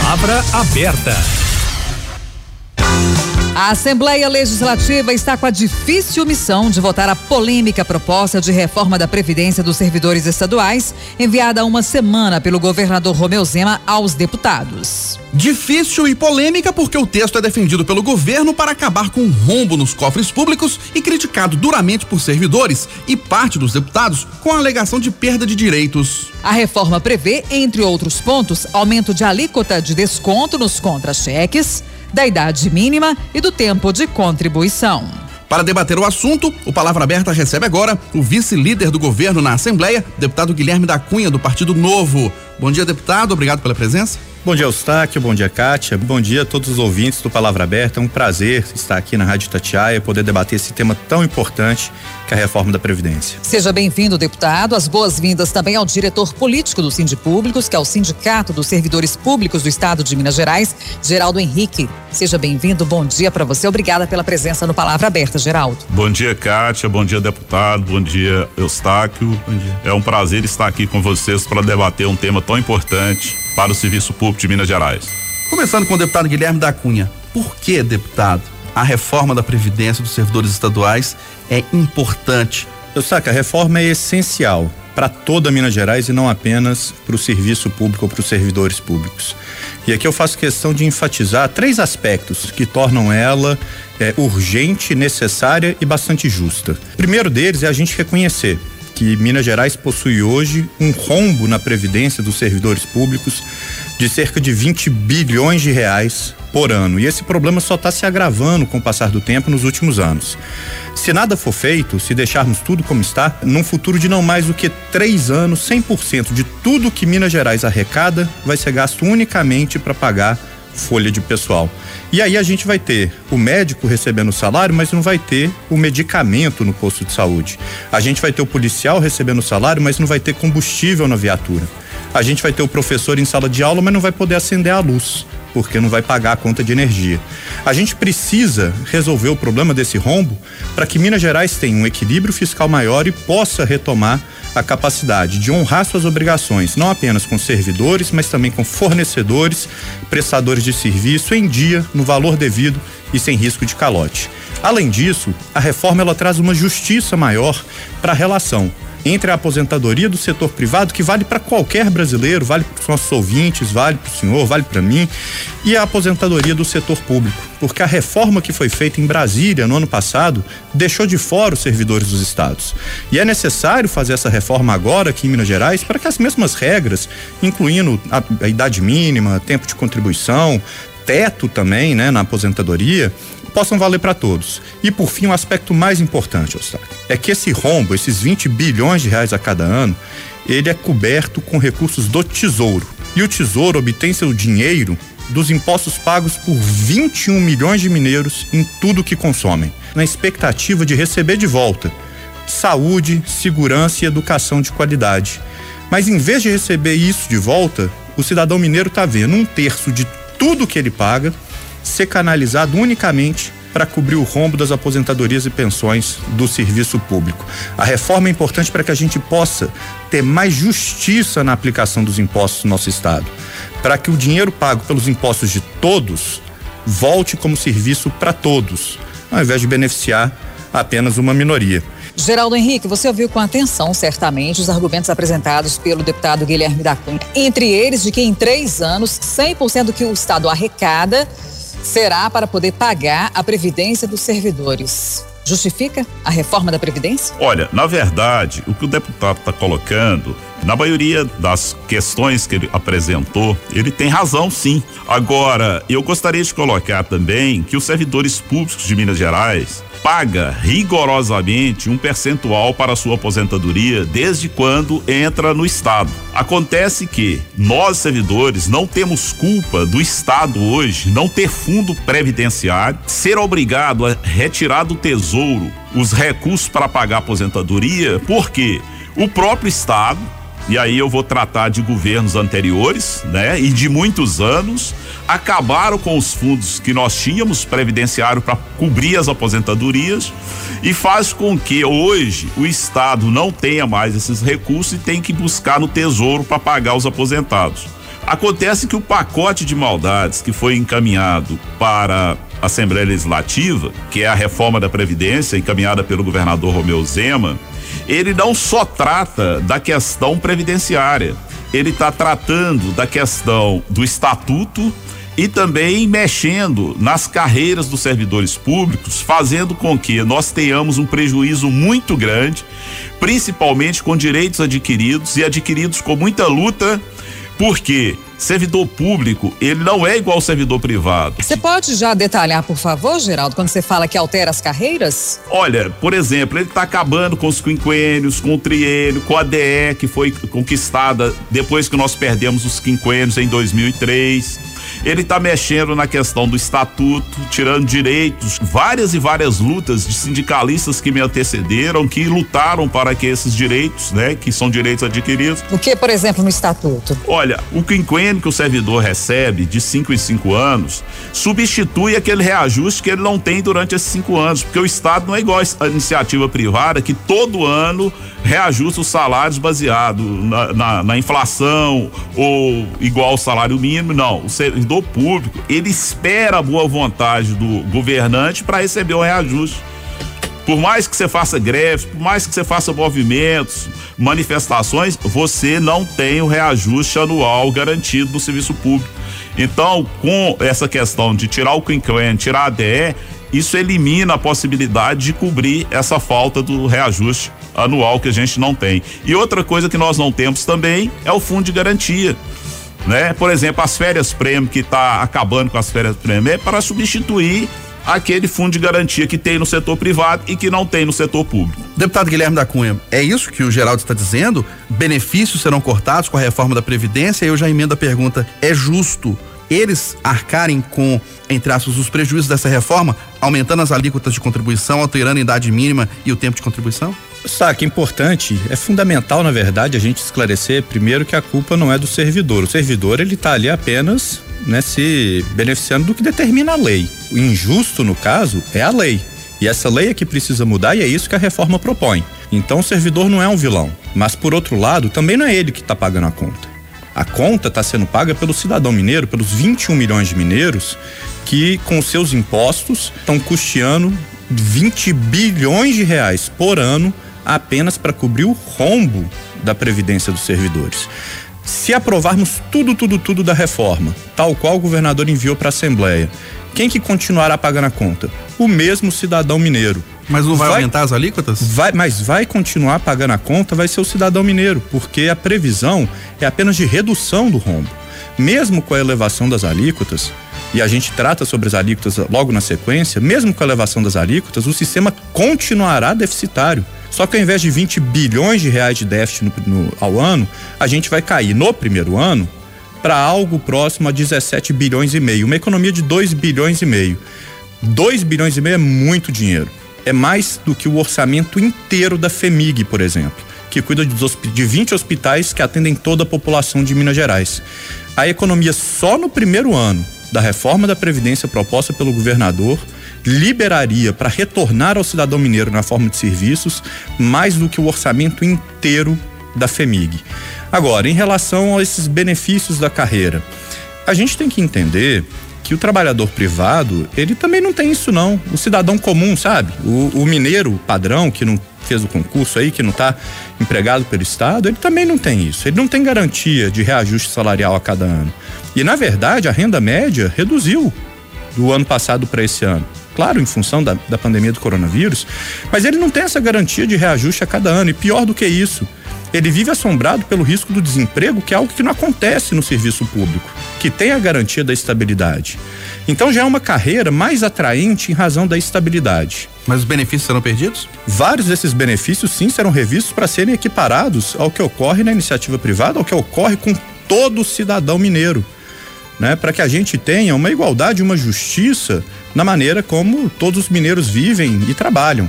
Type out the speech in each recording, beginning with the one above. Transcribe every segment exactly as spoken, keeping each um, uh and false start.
Palavra aberta. A Assembleia Legislativa está com a difícil missão de votar a polêmica proposta de reforma da Previdência dos servidores estaduais, enviada há uma semana pelo governador Romeu Zema aos deputados. Difícil e polêmica porque o texto é defendido pelo governo para acabar com o rombo nos cofres públicos e criticado duramente por servidores e parte dos deputados com a alegação de perda de direitos. A reforma prevê, entre outros pontos, aumento de alíquota de desconto nos contra-cheques, da idade mínima e do tempo de contribuição. Para debater o assunto, o Palavra Aberta recebe agora o vice-líder do governo na Assembleia, deputado Guilherme da Cunha, do Partido Novo. Bom dia, deputado, obrigado pela presença. Bom dia, Eustáquio, bom dia, Kátia, bom dia a todos os ouvintes do Palavra Aberta. É um prazer estar aqui na Rádio Itatiaia e poder debater esse tema tão importante que é a reforma da Previdência. Seja bem-vindo, deputado. As boas-vindas também ao diretor político do Sindipúblicos, que é o Sindicato dos Servidores Públicos do Estado de Minas Gerais, Geraldo Henrique. Seja bem-vindo, bom dia para você. Obrigada pela presença no Palavra Aberta, Geraldo. Bom dia, Kátia, bom dia, deputado, bom dia, Eustáquio. Bom dia. É um prazer estar aqui com vocês para debater um tema tão importante para o Serviço Público de Minas Gerais. Começando com o deputado Guilherme da Cunha. Por que, deputado, a reforma da Previdência dos servidores estaduais é importante? Eu saco, a reforma é essencial para toda Minas Gerais e não apenas para o serviço público ou para os servidores públicos. E aqui eu faço questão de enfatizar três aspectos que tornam ela é, urgente, necessária e bastante justa. O primeiro deles é a gente reconhecer que Minas Gerais possui hoje um rombo na previdência dos servidores públicos de cerca de vinte bilhões de reais por ano. E esse problema só está se agravando com o passar do tempo nos últimos anos. Se nada for feito, se deixarmos tudo como está, num futuro de não mais do que três anos, cem por cento de tudo que Minas Gerais arrecada vai ser gasto unicamente para pagar folha de pessoal. E aí a gente vai ter o médico recebendo o salário, mas não vai ter o medicamento no posto de saúde. A gente vai ter o policial recebendo o salário, mas não vai ter combustível na viatura. A gente vai ter o professor em sala de aula, mas não vai poder acender a luz, porque não vai pagar a conta de energia. A gente precisa resolver o problema desse rombo para que Minas Gerais tenha um equilíbrio fiscal maior e possa retomar a capacidade de honrar suas obrigações, não apenas com servidores, mas também com fornecedores, prestadores de serviço em dia, no valor devido e sem risco de calote. Além disso, a reforma ela traz uma justiça maior para a relação entre a aposentadoria do setor privado, que vale para qualquer brasileiro, vale para os nossos ouvintes, vale para o senhor, vale para mim, e a aposentadoria do setor público, porque a reforma que foi feita em Brasília no ano passado deixou de fora os servidores dos estados. E é necessário fazer essa reforma agora aqui em Minas Gerais para que as mesmas regras, incluindo a, a idade mínima, tempo de contribuição, teto também, né, na aposentadoria, possam valer para todos. E por fim, o um aspecto mais importante, Eustáquio, é que esse rombo, esses vinte bilhões de reais a cada ano, ele é coberto com recursos do Tesouro. E o Tesouro obtém seu dinheiro dos impostos pagos por vinte e um milhões de mineiros em tudo que consomem, na expectativa de receber de volta saúde, segurança e educação de qualidade. Mas em vez de receber isso de volta, o cidadão mineiro está vendo um terço de tudo que ele paga ser canalizado unicamente para cobrir o rombo das aposentadorias e pensões do serviço público. A reforma é importante para que a gente possa ter mais justiça na aplicação dos impostos no nosso estado, para que o dinheiro pago pelos impostos de todos volte como serviço para todos, ao invés de beneficiar apenas uma minoria. Geraldo Henrique, você ouviu com atenção, certamente, os argumentos apresentados pelo deputado Guilherme da Cunha. Entre eles, de que em três anos, cem por cento do que o Estado arrecada será para poder pagar a previdência dos servidores. Justifica a reforma da Previdência? Olha, na verdade, o que o deputado está colocando, na maioria das questões que ele apresentou, ele tem razão, sim. Agora, eu gostaria de colocar também que os servidores públicos de Minas Gerais paga rigorosamente um percentual para a sua aposentadoria desde quando entra no Estado. Acontece que nós, servidores, não temos culpa do Estado hoje não ter fundo previdenciário, ser obrigado a retirar do Tesouro os recursos para pagar a aposentadoria, porque o próprio Estado, e aí eu vou tratar de governos anteriores, né? E de muitos anos, acabaram com os fundos que nós tínhamos previdenciário para cobrir as aposentadorias e faz com que hoje o Estado não tenha mais esses recursos e tem que buscar no Tesouro para pagar os aposentados. Acontece que o pacote de maldades que foi encaminhado para a Assembleia Legislativa, que é a reforma da Previdência encaminhada pelo governador Romeu Zema, ele não só trata da questão previdenciária, ele está tratando da questão do estatuto e também mexendo nas carreiras dos servidores públicos, fazendo com que nós tenhamos um prejuízo muito grande, principalmente com direitos adquiridos e adquiridos com muita luta, porque servidor público, ele não é igual ao servidor privado. Você pode já detalhar, por favor, Geraldo, quando você fala que altera as carreiras? Olha, por exemplo, ele está acabando com os quinquênios, com o triênio, com a D E, que foi conquistada depois que nós perdemos os quinquênios em dois mil e três. Ele está mexendo na questão do estatuto, tirando direitos, várias e várias lutas de sindicalistas que me antecederam, que lutaram para que esses direitos, né, que são direitos adquiridos. O que, por exemplo, no estatuto? Olha, o quinquênio que o servidor recebe de cinco em cinco anos substitui aquele reajuste que ele não tem durante esses cinco anos, porque o Estado não é igual a iniciativa privada que todo ano reajusta os salários baseado na, na, na inflação ou igual ao salário mínimo. Não, o servidor público, ele espera a boa vontade do governante para receber o reajuste. Por mais que você faça greves, por mais que você faça movimentos, manifestações, você não tem o reajuste anual garantido no serviço público. Então, com essa questão de tirar o quinquênio, tirar a D E, isso elimina a possibilidade de cobrir essa falta do reajuste anual que a gente não tem. E outra coisa que nós não temos também é o fundo de garantia, né? Por exemplo, as férias prêmio, que está acabando com as férias prêmio, é para substituir aquele fundo de garantia que tem no setor privado e que não tem no setor público. Deputado Guilherme da Cunha, é isso que o Geraldo está dizendo? Benefícios serão cortados com a reforma da Previdência? E eu já emendo a pergunta, é justo eles arcarem com, entre aspas, os prejuízos dessa reforma, aumentando as alíquotas de contribuição, alterando a idade mínima e o tempo de contribuição? Sabe, é importante, é fundamental, na verdade, a gente esclarecer primeiro que a culpa não é do servidor. O servidor, ele está ali apenas, né, se beneficiando do que determina a lei. O injusto, no caso, é a lei. E essa lei é que precisa mudar e é isso que a reforma propõe. Então o servidor não é um vilão. Mas, por outro lado, também não é ele que está pagando a conta. A conta está sendo paga pelo cidadão mineiro, pelos vinte e um milhões de mineiros que, com seus impostos, estão custeando vinte bilhões de reais por ano apenas para cobrir o rombo da Previdência dos servidores. Se aprovarmos tudo, tudo, tudo da reforma, tal qual o governador enviou para a Assembleia, quem que continuará pagando a conta? O mesmo cidadão mineiro. Mas não vai, vai aumentar as alíquotas? Vai, mas vai continuar pagando a conta, vai ser o cidadão mineiro, porque a previsão é apenas de redução do rombo. Mesmo com a elevação das alíquotas, e a gente trata sobre as alíquotas logo na sequência, mesmo com a elevação das alíquotas, o sistema continuará deficitário. Só que ao invés de vinte bilhões de reais de déficit no, no, ao ano, a gente vai cair no primeiro ano para algo próximo a dezessete bilhões e meio, uma economia de dois bilhões e meio. dois bilhões e meio é muito dinheiro. É mais do que o orçamento inteiro da FEMIG, por exemplo, que cuida de vinte hospitais que atendem toda a população de Minas Gerais. A economia só no primeiro ano da reforma da Previdência proposta pelo governador liberaria para retornar ao cidadão mineiro na forma de serviços mais do que o orçamento inteiro da FEMIG. Agora, em relação a esses benefícios da carreira, a gente tem que entender que o trabalhador privado, ele também não tem isso não. O cidadão comum, sabe? O, o mineiro padrão que não fez o concurso aí, que não está empregado pelo Estado, ele também não tem isso. Ele não tem garantia de reajuste salarial a cada ano. E, na verdade, a renda média reduziu do ano passado para esse ano. Claro, em função da, da pandemia do coronavírus, mas ele não tem essa garantia de reajuste a cada ano. E pior do que isso, ele vive assombrado pelo risco do desemprego, que é algo que não acontece no serviço público, que tem a garantia da estabilidade. Então já é uma carreira mais atraente em razão da estabilidade. Mas os benefícios serão perdidos? Vários desses benefícios, sim, serão revistos para serem equiparados ao que ocorre na iniciativa privada, ao que ocorre com todo cidadão mineiro, né? Para que a gente tenha uma igualdade, uma justiça na maneira como todos os mineiros vivem e trabalham.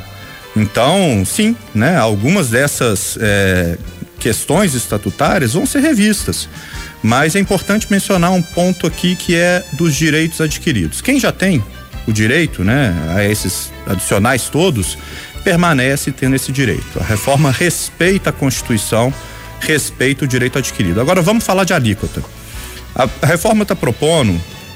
Então, sim, né? Algumas dessas é, questões estatutárias vão ser revistas, mas é importante mencionar um ponto aqui que é dos direitos adquiridos. Quem já tem o direito, né, a esses adicionais todos, permanece tendo esse direito. A reforma respeita a Constituição, respeita o direito adquirido. Agora vamos falar de alíquota. A, a reforma está propondo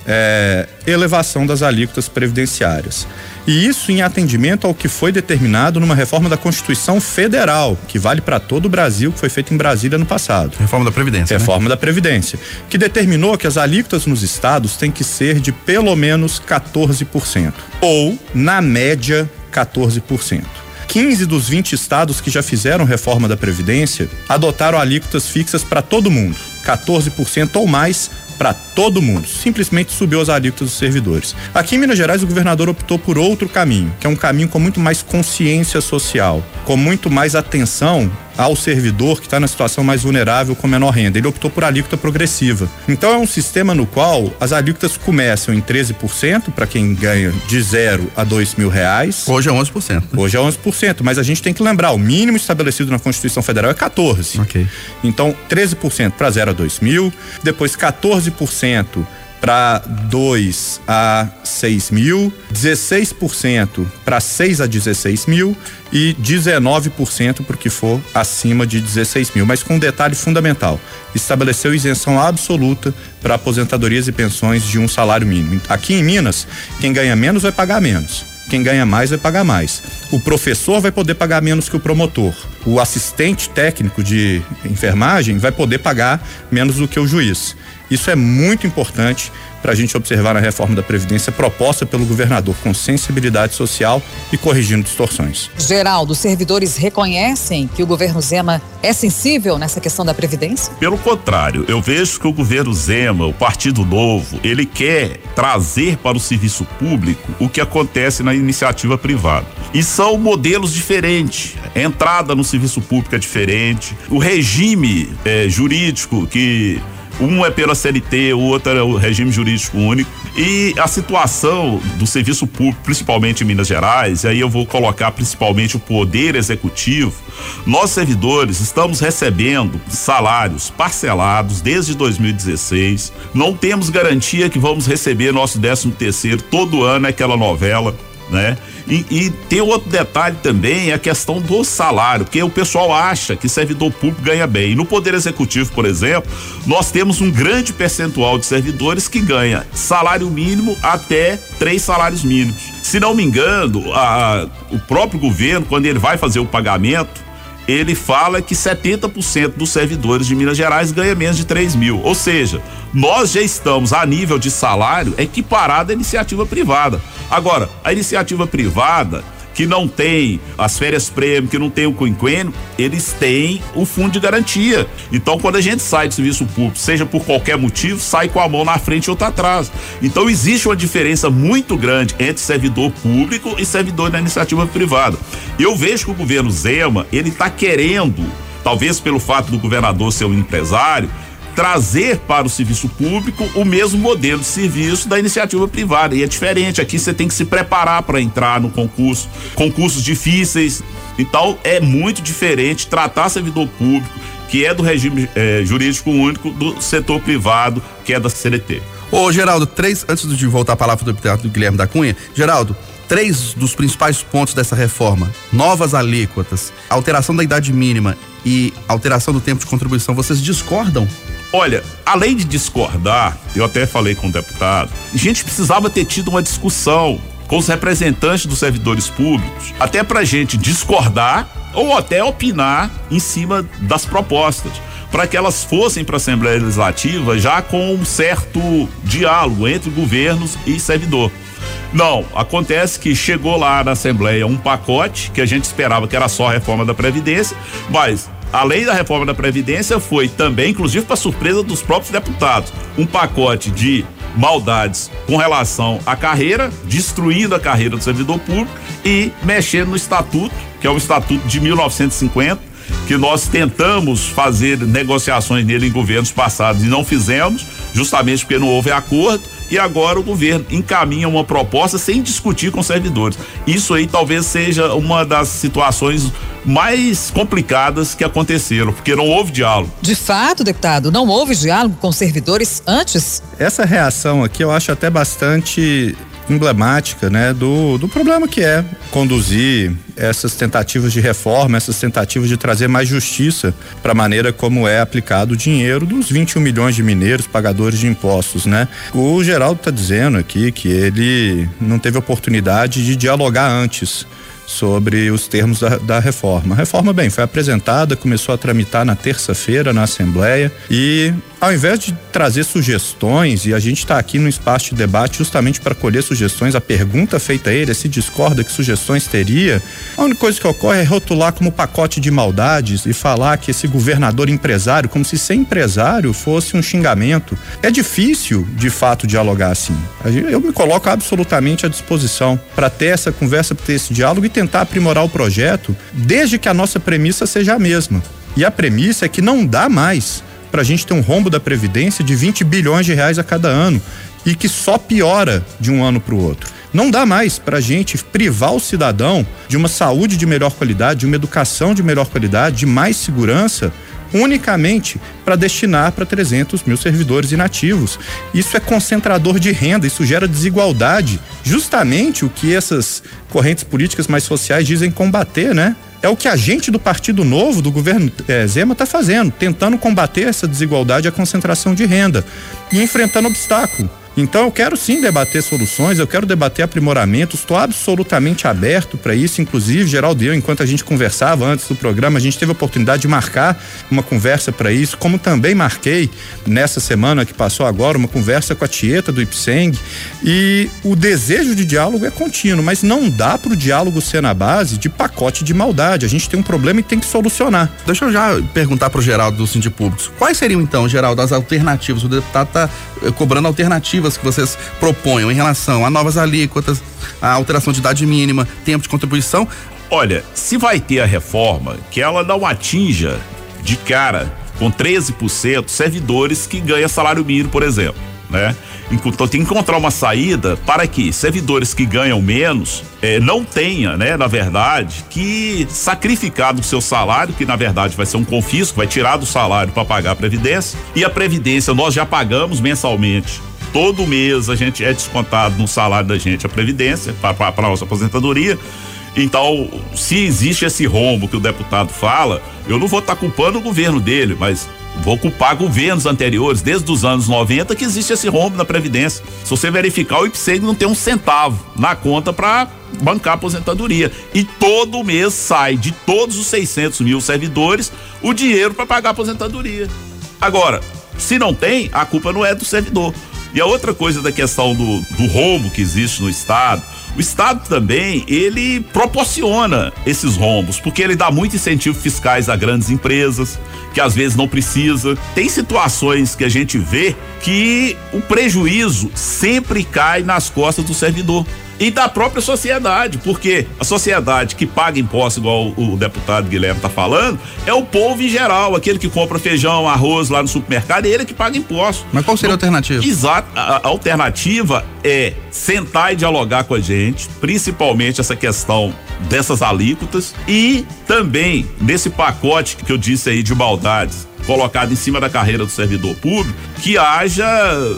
é, elevação das alíquotas previdenciárias. E isso em atendimento ao que foi determinado numa reforma da Constituição Federal, que vale para todo o Brasil, que foi feita em Brasília no passado. Reforma da Previdência. Reforma né? da Previdência, que determinou que as alíquotas nos estados têm que ser de pelo menos quatorze por cento, ou, na média, quatorze por cento. quinze dos vinte estados que já fizeram reforma da Previdência adotaram alíquotas fixas para todo mundo, quatorze por cento ou mais para todo mundo, simplesmente subiu as alíquotas dos servidores. Aqui em Minas Gerais o governador optou por outro caminho, que é um caminho com muito mais consciência social, com muito mais atenção ao servidor que está na situação mais vulnerável com menor renda. Ele optou por alíquota progressiva. Então é um sistema no qual as alíquotas começam em treze por cento para quem ganha de zero a dois mil reais. Hoje é onze por cento. Né? Hoje é onze por cento, mas a gente tem que lembrar, o mínimo estabelecido na Constituição Federal é quatorze. Ok. Então treze por cento para zero a dois mil, depois quatorze por cento para dois a seis mil, dezesseis por cento para seis a dezesseis mil e dezenove por cento para o que for acima de dezesseis mil. Mas com um detalhe fundamental: estabeleceu isenção absoluta para aposentadorias e pensões de um salário mínimo. Aqui em Minas, quem ganha menos vai pagar menos. Quem ganha mais vai pagar mais. O professor vai poder pagar menos que o promotor. O assistente técnico de enfermagem vai poder pagar menos do que o juiz. Isso é muito importante para a gente observar na reforma da Previdência proposta pelo governador, com sensibilidade social e corrigindo distorções. Geraldo, os servidores reconhecem que o governo Zema é sensível nessa questão da Previdência? Pelo contrário, eu vejo que o governo Zema, o Partido Novo, ele quer trazer para o serviço público o que acontece na iniciativa privada. E são modelos diferentes. A entrada no serviço público é diferente. O regime é, jurídico que um é pela C L T, o outro é o regime jurídico único. E a situação do serviço público, principalmente em Minas Gerais, e aí eu vou colocar principalmente o poder executivo, nós servidores estamos recebendo salários parcelados desde dois mil e dezesseis, não temos garantia que vamos receber nosso décimo terceiro, todo ano é aquela novela, né? E, e tem outro detalhe também, a questão do salário, porque o pessoal acha que servidor público ganha bem. E no Poder Executivo, por exemplo, nós temos um grande percentual de servidores que ganha salário mínimo até três salários mínimos. Se não me engano, a, o próprio governo, quando ele vai fazer o pagamento, ele fala que setenta por cento dos servidores de Minas Gerais ganha menos de três mil. Ou seja, nós já estamos a nível de salário equiparado à iniciativa privada. Agora, a iniciativa privada, que não tem as férias prêmio, que não tem o quinquênio, eles têm o fundo de garantia. Então, quando a gente sai do serviço público, seja por qualquer motivo, sai com a mão na frente e outra atrás. Então, existe uma diferença muito grande entre servidor público e servidor da iniciativa privada. Eu vejo que o governo Zema, ele está querendo, talvez pelo fato do governador ser um empresário, trazer para o serviço público o mesmo modelo de serviço da iniciativa privada. E é diferente, aqui você tem que se preparar para entrar no concurso, concursos difíceis. Então é muito diferente tratar servidor público, que é do regime eh, jurídico único, do setor privado, que é da C L T. Ô Geraldo, três, antes de voltar a palavra do deputado Guilherme da Cunha, Geraldo, três dos principais pontos dessa reforma: novas alíquotas, alteração da idade mínima e alteração do tempo de contribuição, vocês discordam? Olha, além de discordar, eu até falei com o deputado, a gente precisava ter tido uma discussão com os representantes dos servidores públicos, até pra gente discordar ou até opinar em cima das propostas, para que elas fossem para a Assembleia Legislativa já com um certo diálogo entre governos e servidor. Não, acontece que chegou lá na Assembleia um pacote que a gente esperava que era só a reforma da Previdência, mas além da reforma da Previdência, foi também, inclusive para surpresa dos próprios deputados, um pacote de maldades com relação à carreira, destruindo a carreira do servidor público e mexendo no estatuto, que é o estatuto de mil novecentos e cinquenta, que nós tentamos fazer negociações nele em governos passados e não fizemos, justamente porque não houve acordo. E agora o governo encaminha uma proposta sem discutir com os servidores. Isso aí talvez seja uma das situações mais complicadas que aconteceram, porque não houve diálogo. De fato, deputado, não houve diálogo com os servidores antes? Essa reação aqui eu acho até bastante emblemática, né, do, do problema que é conduzir essas tentativas de reforma, essas tentativas de trazer mais justiça para a maneira como é aplicado o dinheiro dos vinte e um milhões de mineiros pagadores de impostos, né? O Geraldo está dizendo aqui que ele não teve oportunidade de dialogar antes sobre os termos da, da reforma. A reforma, bem, foi apresentada, começou a tramitar na terça-feira na Assembleia e ao invés de trazer sugestões, e a gente está aqui no espaço de debate justamente para colher sugestões, a pergunta feita a ele é se discorda que sugestões teria, a única coisa que ocorre é rotular como pacote de maldades e falar que esse governador empresário, como se ser empresário fosse um xingamento. É difícil, de fato, dialogar assim. Eu me coloco absolutamente à disposição para ter essa conversa, para ter esse diálogo e tentar aprimorar o projeto, desde que a nossa premissa seja a mesma. E a premissa é que não dá mais para a gente ter um rombo da Previdência de vinte bilhões de reais a cada ano e que só piora de um ano para o outro. Não dá mais para a gente privar o cidadão de uma saúde de melhor qualidade, de uma educação de melhor qualidade, de mais segurança, unicamente para destinar para trezentos mil servidores inativos. Isso é concentrador de renda, isso gera desigualdade. Justamente o que essas correntes políticas mais sociais dizem combater, né? É o que a gente do Partido Novo, do governo é, Zema, está fazendo, tentando combater essa desigualdade e a concentração de renda e enfrentando obstáculo. Então eu quero sim debater soluções, eu quero debater aprimoramentos, estou absolutamente aberto para isso. Inclusive, Geraldo e eu, enquanto a gente conversava antes do programa, a gente teve a oportunidade de marcar uma conversa para isso, como também marquei nessa semana que passou agora uma conversa com a Tieta do Ipseng, e o desejo de diálogo é contínuo, mas não dá para o diálogo ser na base de pacote de maldade. A gente tem um problema e tem que solucionar. Deixa eu já perguntar para o Geraldo do Sindipúblicos, quais seriam então, Geraldo, as alternativas? O deputado está eh, cobrando alternativas que vocês proponham em relação a novas alíquotas, a alteração de idade mínima, tempo de contribuição. Olha, se vai ter a reforma, que ela não atinja de cara com treze por cento servidores que ganham salário mínimo, por exemplo, né? Então tem que encontrar uma saída para que servidores que ganham menos eh, não tenha, né, na verdade, que sacrificar do seu salário, que na verdade vai ser um confisco, vai tirar do salário para pagar a Previdência, e a Previdência nós já pagamos mensalmente. Todo mês a gente é descontado no salário da gente a Previdência para a nossa aposentadoria. Então, se existe esse rombo que o deputado fala, eu não vou estar tá culpando o governo dele, mas vou culpar governos anteriores, desde os anos noventa, que existe esse rombo na Previdência. Se você verificar, o Ipseng não tem um centavo na conta para bancar a aposentadoria. E todo mês sai de todos os seiscentos mil servidores o dinheiro para pagar a aposentadoria. Agora, se não tem, a culpa não é do servidor. E a outra coisa da questão do, do rombo que existe no Estado, o Estado também, ele proporciona esses rombos, porque ele dá muito incentivo fiscais a grandes empresas, que às vezes não precisa. Tem situações que a gente vê que o prejuízo sempre cai nas costas do servidor e da própria sociedade, porque a sociedade que paga imposto, igual o, o deputado Guilherme tá falando, é o povo em geral, aquele que compra feijão, arroz lá no supermercado, é ele que paga imposto. Mas qual seria a alternativa? Exato, a, a alternativa é sentar e dialogar com a gente, principalmente essa questão dessas alíquotas, e também nesse pacote que eu disse aí de maldades colocado em cima da carreira do servidor público, que haja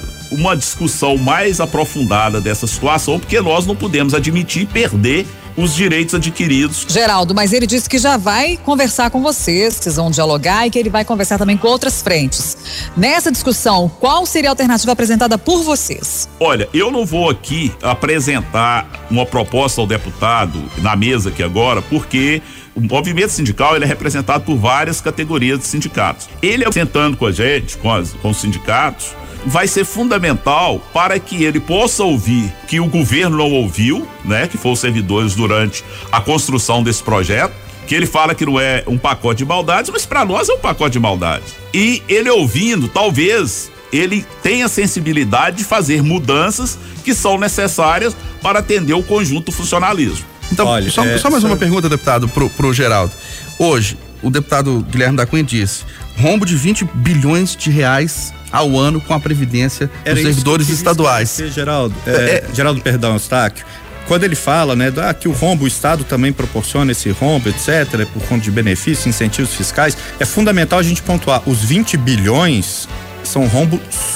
uma discussão mais aprofundada dessa situação, porque nós não podemos admitir perder os direitos adquiridos. Geraldo, mas ele disse que já vai conversar com vocês, vocês vão dialogar e que ele vai conversar também com outras frentes. Nessa discussão, qual seria a alternativa apresentada por vocês? Olha, eu não vou aqui apresentar uma proposta ao deputado na mesa aqui agora, porque o movimento sindical, ele é representado por várias categorias de sindicatos. Ele, sentando com a gente, com, as, com os sindicatos, vai ser fundamental para que ele possa ouvir que o governo não ouviu, né? Que foram os servidores durante a construção desse projeto, que ele fala que não é um pacote de maldades, mas para nós é um pacote de maldades. E ele ouvindo, talvez ele tenha sensibilidade de fazer mudanças que são necessárias para atender o conjunto do funcionalismo. Então, Olha, só, é, só mais só... uma pergunta, deputado, pro, pro Geraldo. Hoje, o deputado Guilherme da Cunha disse, rombo de vinte bilhões de reais ao ano com a Previdência Era dos servidores estaduais. Dizer, Geraldo, é, é, Geraldo, perdão, Eustáquio, quando ele fala, né, ah, que o rombo, o Estado também proporciona esse rombo, etcétera, por conta de benefícios, incentivos fiscais, é fundamental a gente pontuar, os vinte bilhões são rombo só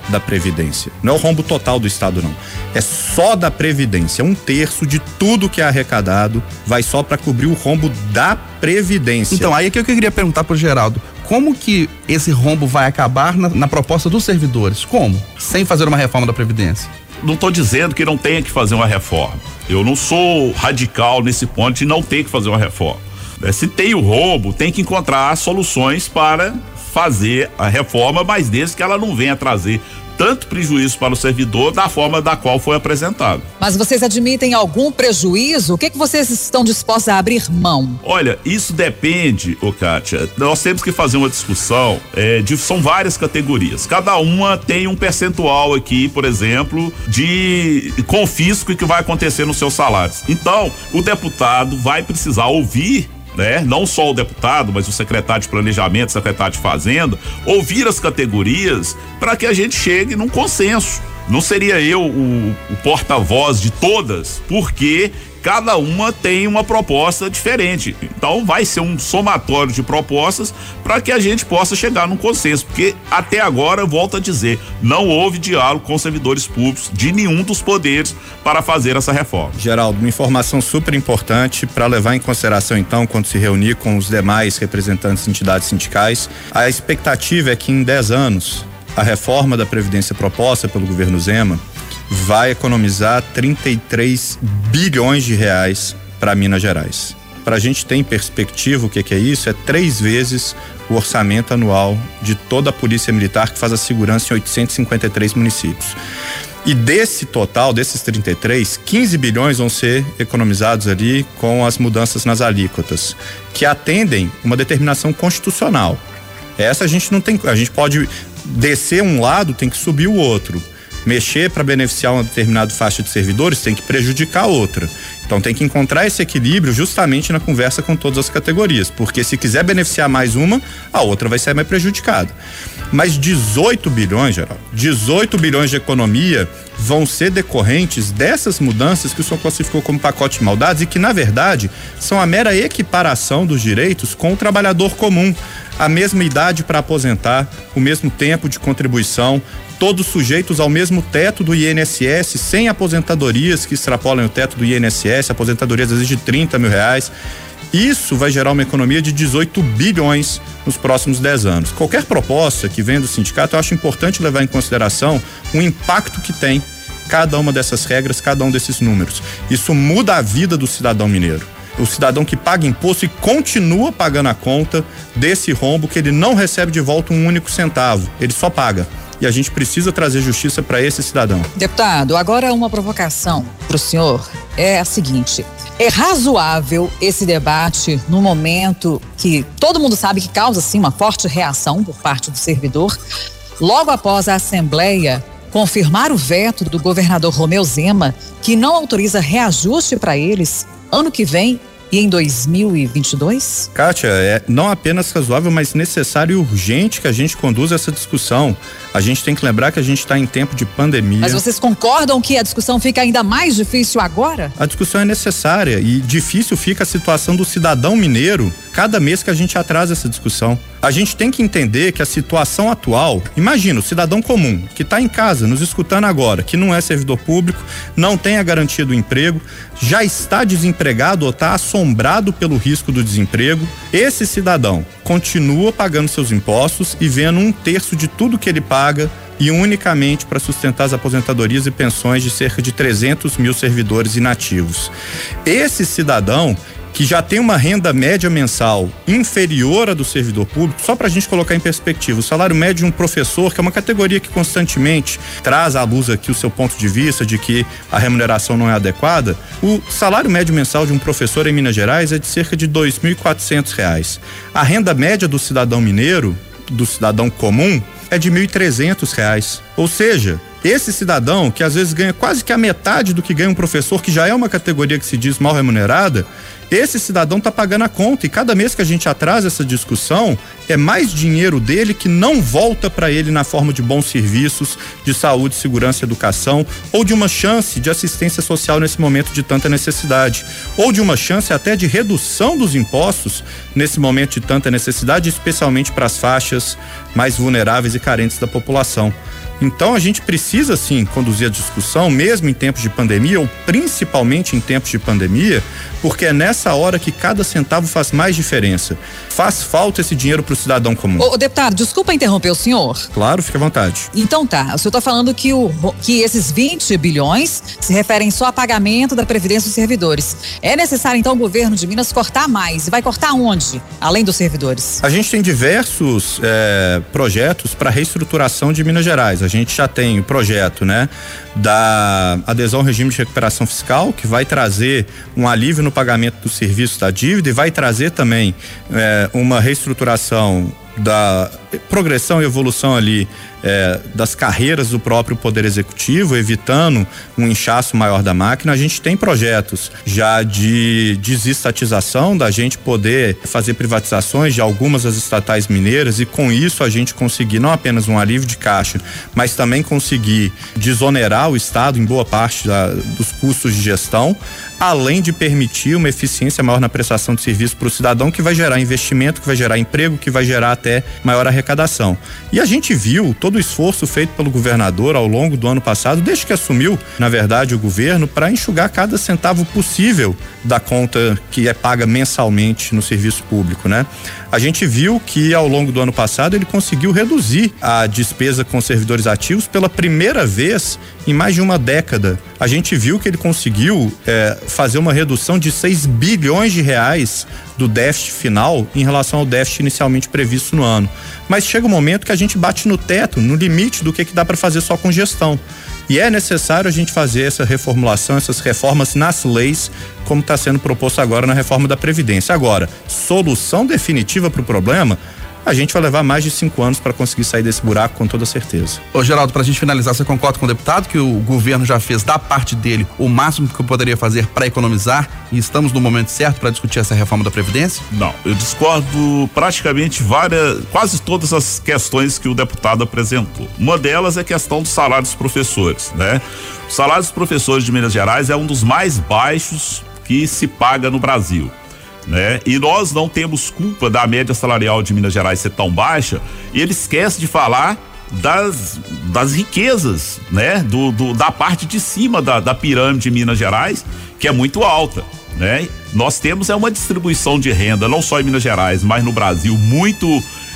da Previdência. Não é o rombo total do Estado, não. É só da Previdência. Um terço de tudo que é arrecadado vai só para cobrir o rombo da Previdência. Então, aí é que eu queria perguntar pro Geraldo. Como que esse rombo vai acabar na, na proposta dos servidores? Como? Sem fazer uma reforma da Previdência. Não estou dizendo que não tenha que fazer uma reforma. Eu não sou radical nesse ponto de não ter que fazer uma reforma. Se tem o rombo, tem que encontrar soluções para fazer a reforma, mas desde que ela não venha trazer tanto prejuízo para o servidor da forma da qual foi apresentado. Mas vocês admitem algum prejuízo? O que que vocês estão dispostos a abrir mão? Olha, isso depende, ô Kátia, nós temos que fazer uma discussão, é, de, são várias categorias, cada uma tem um percentual aqui, por exemplo, de confisco que vai acontecer nos seus salários. Então, o deputado vai precisar ouvir, né? Não só o deputado, mas o secretário de planejamento, o secretário de fazenda, ouvir as categorias para que a gente chegue num consenso. Não seria eu o, o porta-voz de todas, porque cada uma tem uma proposta diferente. Então vai ser um somatório de propostas para que a gente possa chegar num consenso, porque até agora, eu volto a dizer, não houve diálogo com os servidores públicos de nenhum dos poderes para fazer essa reforma. Geraldo, uma informação super importante para levar em consideração então quando se reunir com os demais representantes de entidades sindicais. A expectativa é que em dez anos a reforma da Previdência proposta pelo governo Zema vai economizar trinta e três bilhões de reais para Minas Gerais. Para a gente ter em perspectiva o que, que é isso, é três vezes o orçamento anual de toda a Polícia Militar, que faz a segurança em oitocentos e cinquenta e três municípios. E desse total, desses trinta e três, quinze bilhões vão ser economizados ali com as mudanças nas alíquotas, que atendem uma determinação constitucional. Essa a gente não tem, a gente pode descer um lado, tem que subir o outro. Mexer para beneficiar uma determinada faixa de servidores tem que prejudicar outra. Então tem que encontrar esse equilíbrio justamente na conversa com todas as categorias, porque se quiser beneficiar mais uma, a outra vai ser mais prejudicada. Mas dezoito bilhões, geral, dezoito bilhões de economia vão ser decorrentes dessas mudanças que o senhor classificou como pacote de maldades e que, na verdade, são a mera equiparação dos direitos com o trabalhador comum. A mesma idade para aposentar, o mesmo tempo de contribuição, todos sujeitos ao mesmo teto do I N S S, sem aposentadorias que extrapolam o teto do I N S S, aposentadorias às vezes de trinta mil reais. Isso vai gerar uma economia de dezoito bilhões nos próximos dez anos. Qualquer proposta que venha do sindicato, eu acho importante levar em consideração o impacto que tem cada uma dessas regras, cada um desses números. Isso muda a vida do cidadão mineiro. O cidadão que paga imposto e continua pagando a conta desse rombo que ele não recebe de volta um único centavo, ele só paga. E a gente precisa trazer justiça para esse cidadão. Deputado, agora uma provocação para o senhor é a seguinte: é razoável esse debate no momento que todo mundo sabe que causa sim uma forte reação por parte do servidor, logo após a Assembleia confirmar o veto do governador Romeu Zema, que não autoriza reajuste para eles ano que vem e em dois mil e vinte e dois? Kátia, é não apenas razoável, mas necessário e urgente que a gente conduza essa discussão. A gente tem que lembrar que a gente está em tempo de pandemia. Mas vocês concordam que a discussão fica ainda mais difícil agora? A discussão é necessária e difícil fica a situação do cidadão mineiro cada mês que a gente atrasa essa discussão. A gente tem que entender que a situação atual, imagina o cidadão comum que está em casa nos escutando agora, que não é servidor público, não tem a garantia do emprego, já está desempregado ou está assombrado pelo risco do desemprego. Esse cidadão continua pagando seus impostos e vendo um terço de tudo que ele paga e unicamente para sustentar as aposentadorias e pensões de cerca de trezentos mil servidores inativos. Esse cidadão que já tem uma renda média mensal inferior à do servidor público, só para a gente colocar em perspectiva, o salário médio de um professor, que é uma categoria que constantemente traz à luz aqui o seu ponto de vista de que a remuneração não é adequada, o salário médio mensal de um professor em Minas Gerais é de cerca de dois mil e quatrocentos reais. A renda média do cidadão mineiro, do cidadão comum, é de mil e trezentos reais. Ou seja, esse cidadão que às vezes ganha quase que a metade do que ganha um professor, que já é uma categoria que se diz mal remunerada, esse cidadão está pagando a conta e cada mês que a gente atrasa essa discussão é mais dinheiro dele que não volta para ele na forma de bons serviços de saúde, segurança e educação, ou de uma chance de assistência social nesse momento de tanta necessidade, ou de uma chance até de redução dos impostos nesse momento de tanta necessidade, especialmente para as faixas mais vulneráveis e carentes da população. Então a gente precisa sim conduzir a discussão, mesmo em tempos de pandemia, ou principalmente em tempos de pandemia, porque é nessa hora que cada centavo faz mais diferença. Faz falta esse dinheiro para o cidadão comum. Ô, deputado, desculpa interromper o senhor. Claro, fique à vontade. Então tá, o senhor está falando que, o, que esses vinte bilhões se referem só a pagamento da Previdência dos servidores. É necessário então o governo de Minas cortar mais. E vai cortar onde, além dos servidores? A gente tem diversos é, projetos para reestruturação de Minas Gerais. A gente já tem o projeto, né, da adesão ao regime de recuperação fiscal, que vai trazer um alívio no pagamento do serviço da dívida e vai trazer também é, uma reestruturação da progressão e evolução ali é, das carreiras do próprio Poder Executivo, evitando um inchaço maior da máquina. A gente tem projetos já de desestatização, da gente poder fazer privatizações de algumas das estatais mineiras e com isso a gente conseguir não apenas um alívio de caixa, mas também conseguir desonerar o Estado em boa parte da, dos custos de gestão, além de permitir uma eficiência maior na prestação de serviço para o cidadão, que vai gerar investimento, que vai gerar emprego, que vai gerar até maior arrecadação. E a gente viu todo o esforço feito pelo governador ao longo do ano passado, desde que assumiu, na verdade, o governo, para enxugar cada centavo possível da conta que é paga mensalmente no serviço público, né? A gente viu que ao longo do ano passado ele conseguiu reduzir a despesa com servidores ativos pela primeira vez em mais de uma década. A gente viu que ele conseguiu é, fazer uma redução de seis bilhões de reais do déficit final em relação ao déficit inicialmente previsto no ano. Mas chega um momento que a gente bate no teto, no limite do que, que dá para fazer só com gestão. E é necessário a gente fazer essa reformulação, essas reformas nas leis, como está sendo proposto agora na reforma da Previdência. Agora, solução definitiva para o problema, a gente vai levar mais de cinco anos para conseguir sair desse buraco, com toda certeza. Ô Geraldo, pra gente finalizar, você concorda com o deputado que o governo já fez da parte dele o máximo que poderia fazer para economizar e estamos no momento certo para discutir essa reforma da Previdência? Não, eu discordo praticamente várias, quase todas as questões que o deputado apresentou. Uma delas é a questão do salário dos professores, né? O salário dos professores de Minas Gerais é um dos mais baixos que se paga no Brasil, né? E nós não temos culpa da média salarial de Minas Gerais ser tão baixa, e ele esquece de falar das, das riquezas, né? Do, do, da parte de cima da, da pirâmide de Minas Gerais, que é muito alta, né? Nós temos é uma distribuição de renda, não só em Minas Gerais, mas no Brasil, muito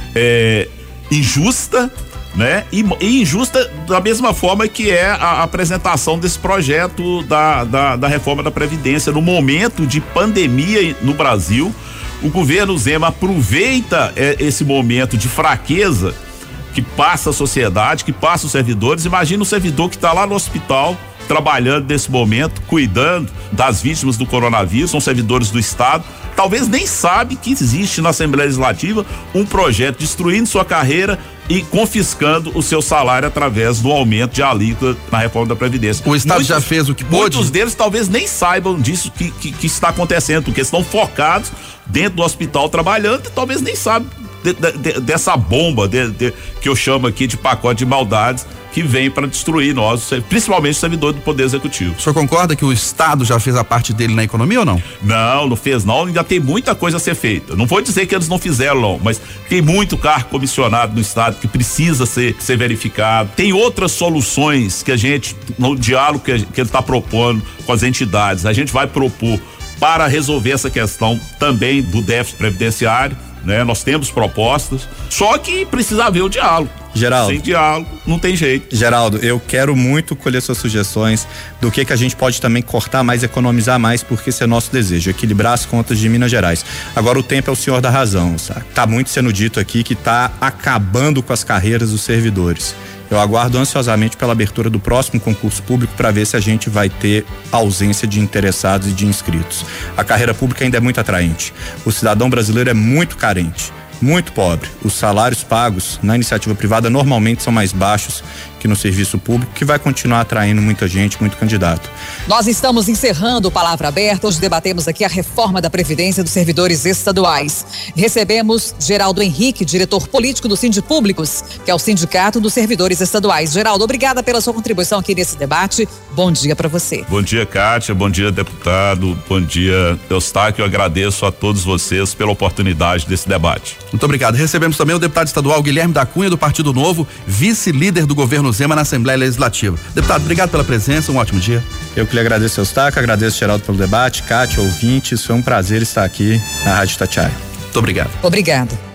é, injusta, né? E, e injusta da mesma forma que é a, a apresentação desse projeto da, da, da reforma da Previdência. No momento de pandemia no Brasil, o governo Zema aproveita é, esse momento de fraqueza que passa a sociedade, que passa os servidores. Imagina o servidor que está lá no hospital trabalhando nesse momento, cuidando das vítimas do coronavírus, são servidores do Estado, talvez nem sabe que existe na Assembleia Legislativa um projeto destruindo sua carreira e confiscando o seu salário através do aumento de alíquota na reforma da Previdência. O Estado muitos, já fez o que pôde? Muitos deles talvez nem saibam disso que, que, que está acontecendo, porque estão focados dentro do hospital trabalhando e talvez nem sabem de, de, de, dessa bomba de, de, que eu chamo aqui de pacote de maldades que vem para destruir nós, principalmente o servidor do Poder Executivo. O senhor concorda que o Estado já fez a parte dele na economia ou não? Não, não fez não, ainda tem muita coisa a ser feita. Não vou dizer que eles não fizeram não, mas tem muito cargo comissionado no Estado que precisa ser, ser verificado. Tem outras soluções que a gente, no diálogo que, que ele está propondo com as entidades, a gente vai propor para resolver essa questão também do déficit previdenciário, né? Nós temos propostas, só que precisa haver o diálogo. Geraldo, sem diálogo não tem jeito. Geraldo, eu quero muito colher suas sugestões do que que a gente pode também cortar mais, economizar mais, porque esse é nosso desejo, equilibrar as contas de Minas Gerais. Agora o tempo é o senhor da razão, sabe? Tá muito sendo dito aqui que tá acabando com as carreiras dos servidores. Eu aguardo ansiosamente pela abertura do próximo concurso público para ver se a gente vai ter ausência de interessados e de inscritos. A carreira pública ainda é muito atraente. O cidadão brasileiro é muito carente, muito pobre. Os salários pagos na iniciativa privada normalmente são mais baixos que no serviço público, que vai continuar atraindo muita gente, muito candidato. Nós estamos encerrando o Palavra Aberta. Hoje debatemos aqui a reforma da Previdência dos servidores estaduais. Recebemos Geraldo Henrique, diretor político do Sindipúblicos, que é o Sindicato dos Servidores Estaduais. Geraldo, obrigada pela sua contribuição aqui nesse debate. Bom dia para você. Bom dia, Kátia. Bom dia, deputado. Bom dia, Eustáquio. Eu agradeço a todos vocês pela oportunidade desse debate. Muito obrigado. Recebemos também o deputado estadual Guilherme da Cunha, do Partido Novo, vice-líder do governo Zema na Assembleia Legislativa. Deputado, obrigado pela presença, um ótimo dia. Eu que lhe agradeço, Eustáquio, agradeço, Geraldo, pelo debate, Cátia, ouvintes, foi um prazer estar aqui na Rádio Itatiaia. Muito obrigado. Obrigado.